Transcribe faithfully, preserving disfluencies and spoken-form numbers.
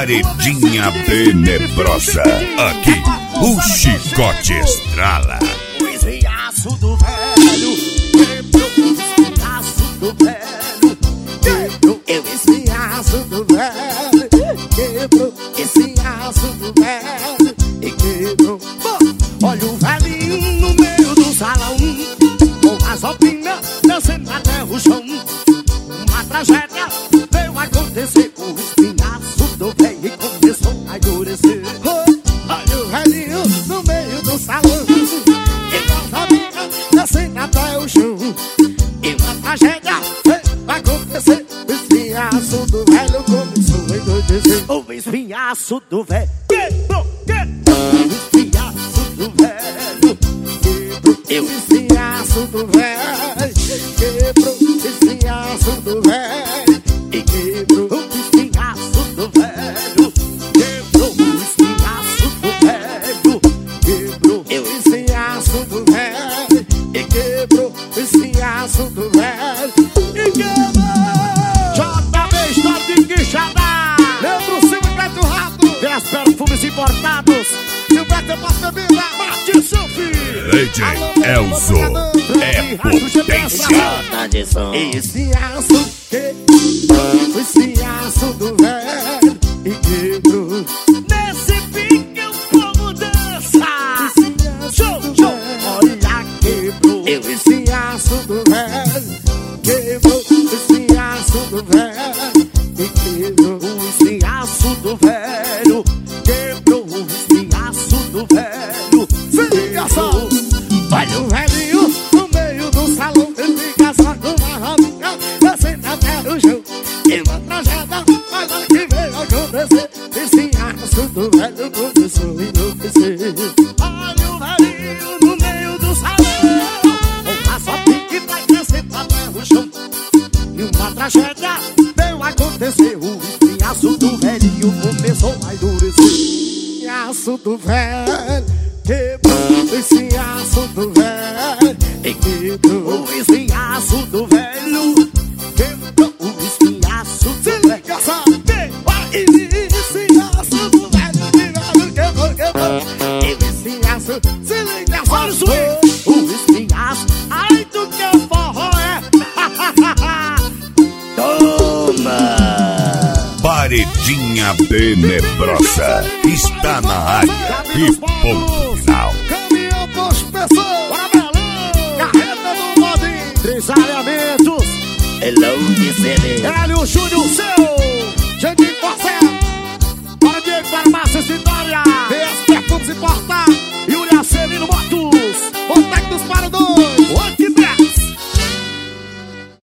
Paredinha tenebrosa. Aqui o chicote estrala. O esriaço do velho quebrou, o esriaço do velho quebrou, eu esriaço do velho quebrou, esriaço do velho e quebrou. Olha o velhinho no meio do salão, com as roupinhas descendo até o chão. Uma tragédia veio acontecer com o espinhaço do velho e começou a endurecer. Olha o velhinho no meio do salão, e as roupinhas descendo até o chão. E uma tragédia veio acontecer, o espinhaço do velho começou a endurecer. O espinhaço do velho quebrou, quebrou. O espinhaço do velho quebrou, eu espinhaço do velho quebrou, espinhaço do velho e quebrou. O espinhaço do velho quebrou, o espinhaço do velho quebrou, eu espinhaço do velho e quebrou, o espinhaço do velho e quebrou. J B está de Quixadá, Leandro Silva e Beto Rato, dez perfumes importados. Silvestre Pasta Vida, Mate seu filho. D J Elzo é potência. Esse aço quebrou, esse aço do velho e quebrou. Nesse pique o povo dança. Show, show, olha quebrou. Eu esse aço do velho quebrou, esse aço do velho e quebrou. Esse aço do velho quebrou, esse aço do velho. Siga só. Olha o velhinho no meio do salão, ele fica só com uma rodinha descendo até o chão. E uma tragédia, mas olha que veio acontecer, esse aço do velho começou a enlouquecer. Olha o velhinho no meio do salão, com uma só pique vai descendo até o chão. E uma tragédia veio acontecer, o espinhaço do velhinho começou a endurecer. Espinhaço do velho quebrou, esse aço do velho e quebrou. O espinhaço do velho quebrou, o espinhaço do velho. Esse aço do velho quebrou, quebrou. Esse aço, se liga só, o espinhaço, ai do que o forró é. Toma! Paredinha tenebrosa está na área e ponto final. Caminhão dos pessoas, bora Belém, carreta do Modinho, três alinhamentos, Hello de C D, Hélio Júnior, seu